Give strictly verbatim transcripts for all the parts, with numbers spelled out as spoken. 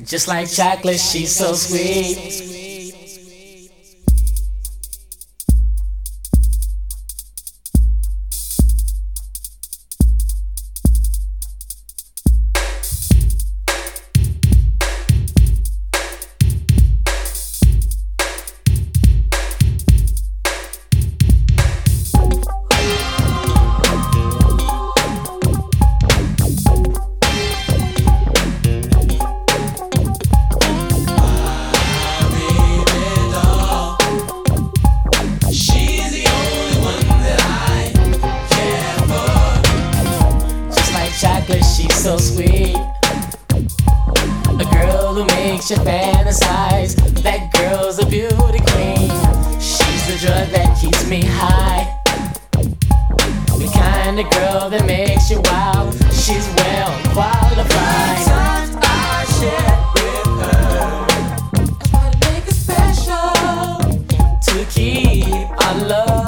Just like chocolate, she's so sweet. She's so sweet. A girl who makes you fantasize. That girl's a beauty queen. She's the drug that keeps me high. The kind of girl that makes you wild. She's well qualified. The times I share with her, I try to make it special to keep our love.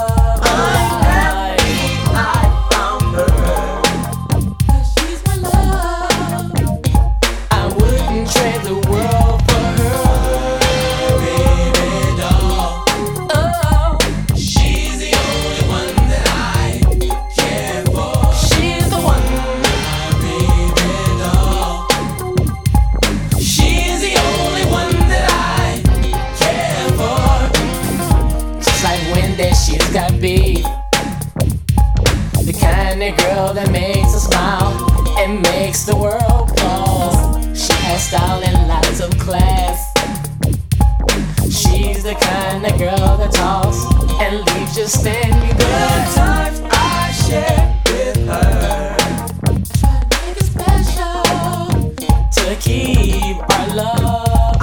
She's got beef, the kind of girl that makes us smile and makes the world pause. She has style and lots of class. She's the kind of girl that talks and leaves you standing. Good times I share with her, I try to make it special to keep our love.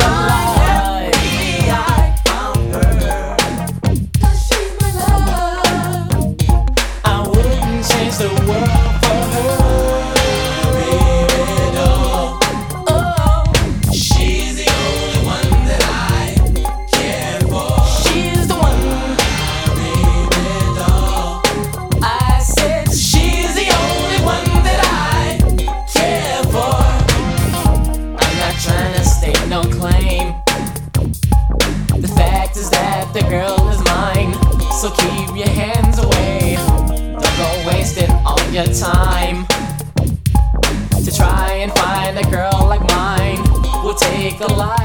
The world for her, baby doll. Oh, she's the only one that I care for. She's the one, baby doll. I said she's the only one that I care for. I'm not trying to stake no claim. The fact is that the girl is mine, so keep your hands away. Go wasting all your time to try and find a girl like mine. Will take a lot